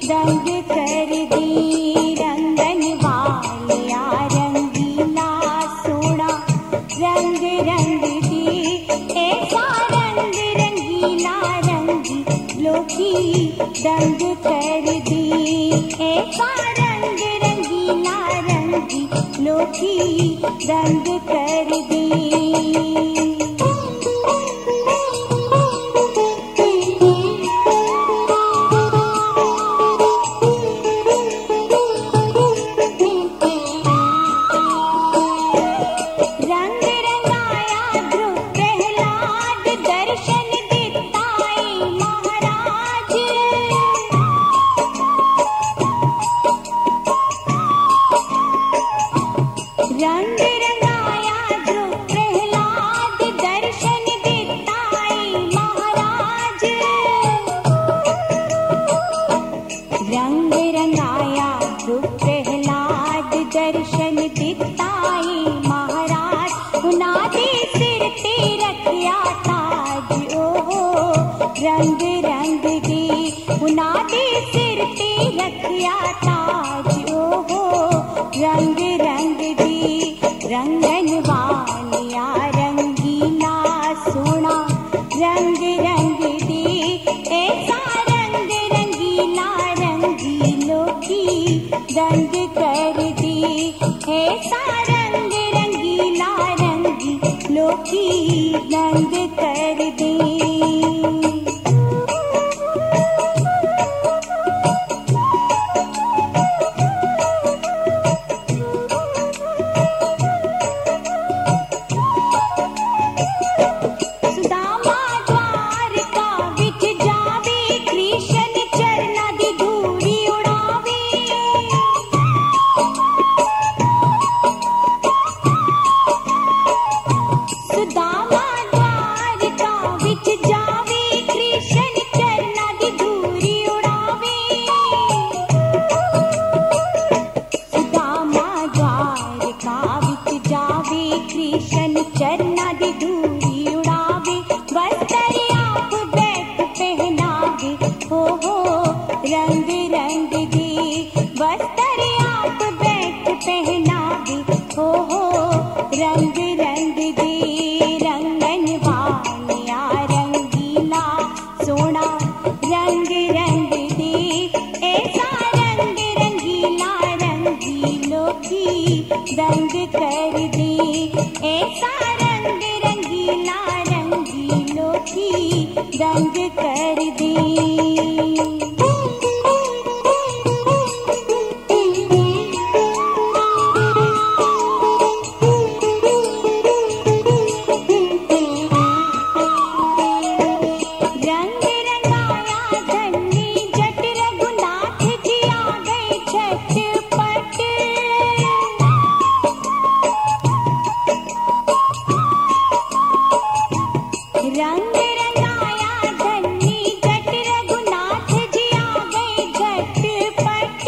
रंग कर दी रंगन वालिया रंगीला सोना रंग रंग दी ऐसा रंग रंगीला रंगी लोकी रंग कर दी ऐसा रंग रंगीला रंगी लोकी रंग कर दी। रंग रंगाया ध्रुव प्रहलाद दर्शन दिताई महाराज रंग रंगाया ध्रुव प्रहलाद दर्शन दिताई महाराज उनादे सिर ते रखिया ताज ओहो रंग रंग दी उनादे सिर ते रखिया ताज ओहो रंग रंग दी रंगन वालिया रंगीला सोना रंग रंग दी ऐसा रंग रंगीला रंगी लोकी रंग कर दी ऐसा रंग रंगीला रंगी लोकी रंग कर दी। कृष्ण चरना दी धूरी उड़ावे वस्त्र आप बैठ पहनावे हो रंग रंग दी वस्त्र आप बैठ पहनावे हो रंग रंग दी रंगन वालिया रंगीला सोना रंग रंग दी ऐसा रंग रंगीला रंगी लोकी रंग कर दी ऐसा रंग रंगीला रंगी लोकी रंग कर दी। रंग रंगाया धन्नी जट रघुनाथ जी आ गए झटपट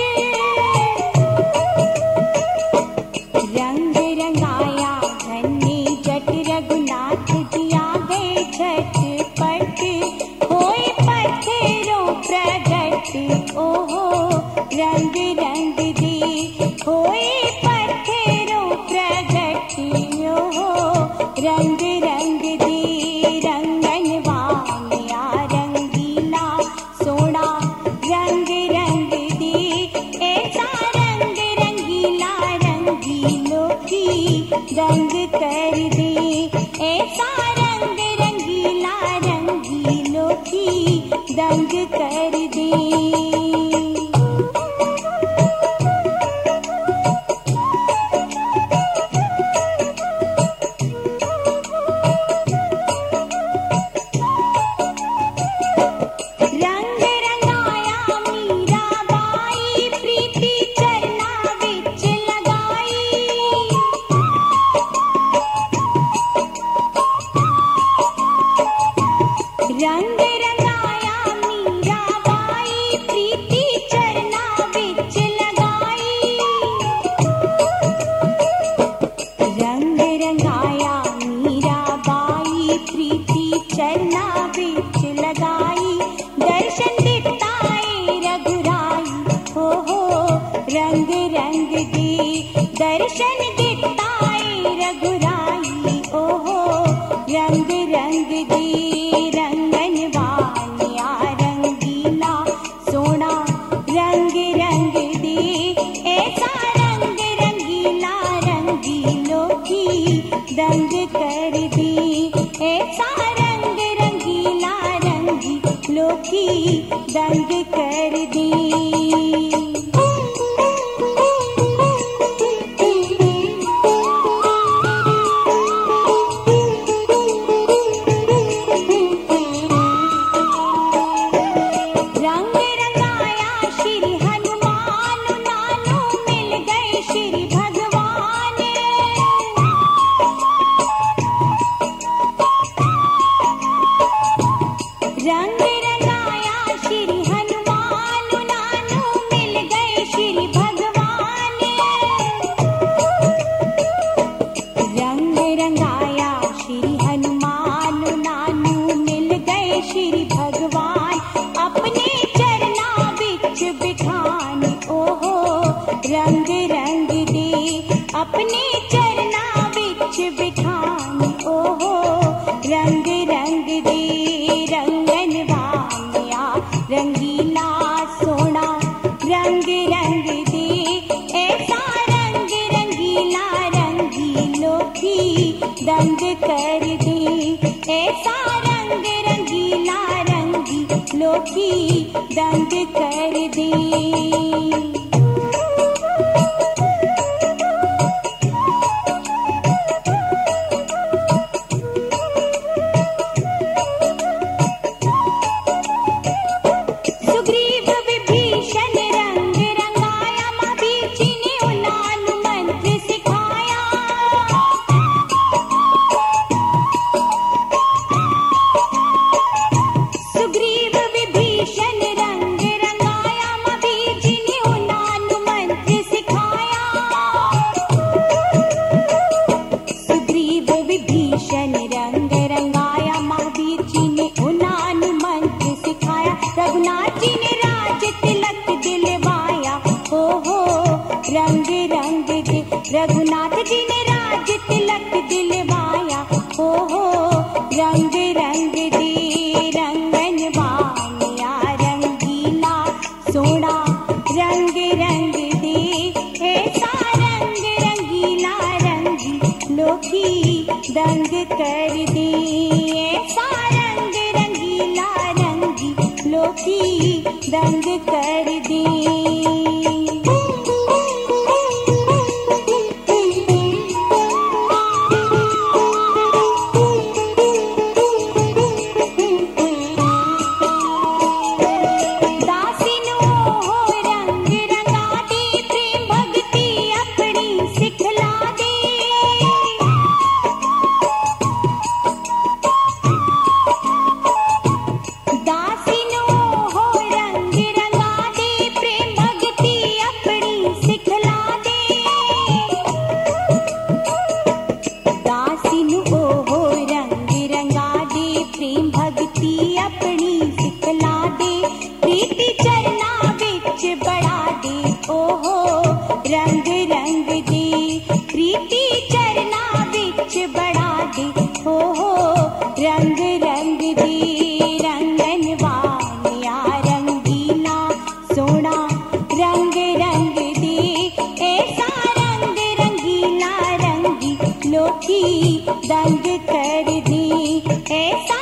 रंग रंगाया धन्नी जट रघुनाथ जी आ गए झटपट होए पत्थरों प्रगट ओहो रंग रंग दी होए पत्थरों प्रगट ओहो रंग रंग दी रंगन वालिया रंगीला सोना रंग रंग दी ऐसा रंग रंगीला रंगी लोकी रंग कर दी ऐसा रंग रंगीला रंगी लोकी रंग कर दी। लोकी दंग कर दी। ऐसा रंग रंगीला रंगी लोकी दंग कर दी। रंग रंगाया श्री हनुमान नानू मिल गए श्री भगवान। रंग रंगाया श्री हनुमान नानू मिल गए श्री भगवान। अपने चरना बिच बिठान ओहो रंग रंग दे। अपने चरना बिच बिठान ओहो रंग रंग दे। रंगीला सोना रंग रंग दे। ऐसा रंग रंगीला रंगी लोकी दंग कर दे। ऐसा रंग रंगीला रंगी लोकी दंग कर दे। रघुनाथ जी ने राज तिलक दिलवाया हो रंग रंग दे। रघुनाथ जी ने राज तिलक दिलवाया हो रंग रंग दे। रंगन वानिया रंगीला सोना रंग रंग दे। ऐसा रंग रंगीला रंगी लोकी दंग कर दे। ऐसा रंग रंगीला रंगी लोकी दंग कर दे। रंग रंग दे। प्रीति चरना बिच बढ़ा दे हो रंग रंग दे। रंगन वानिया रंगीला सोना रंग रंग दे। ऐसा रंग रंगीला रंगी लोकी दंग कर दे। ऐसा